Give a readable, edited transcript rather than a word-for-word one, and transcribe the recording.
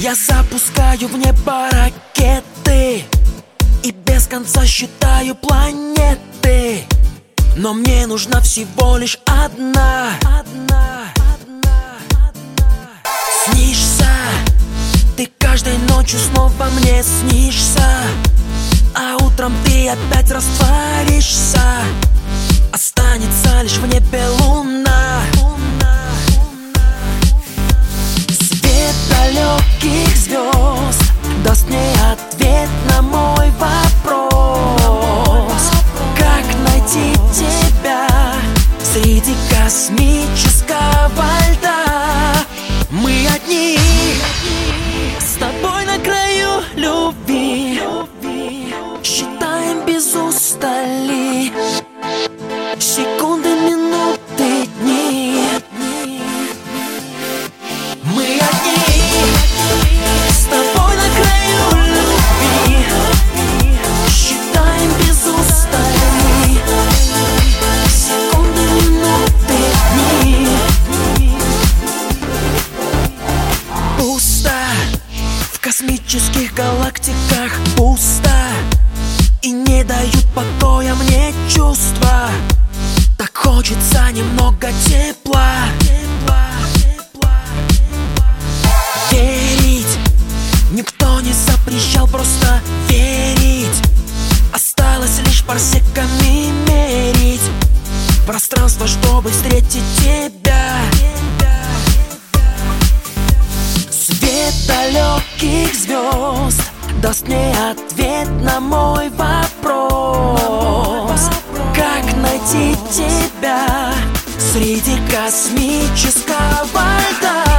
Я запускаю в небо ракеты и без конца считаю планеты, но мне нужна всего лишь одна. Снишься, ты каждой ночью снова мне снишься, а утром ты опять растворишься. Останется лишь в небе луна. Свет далеких звезд даст мне ответ на мой вопрос: как найти тебя среди космического льда? Мы одни с тобой на краю любви, считаем без устали секунды, минуты, дни. Мы одни с тобой на краю любви, считаем без устали секунды, минуты, дни. Пусто в космических галактиках, пусто, и не дают покоя мне чувства. Так хочется немного тепла. Верить никто не запрещал, просто верить. Осталось лишь парсеками мерить пространство, чтобы встретить тебя. Свет далеких звезд даст мне ответ на мой вопрос: как найти тебя среди космического льда?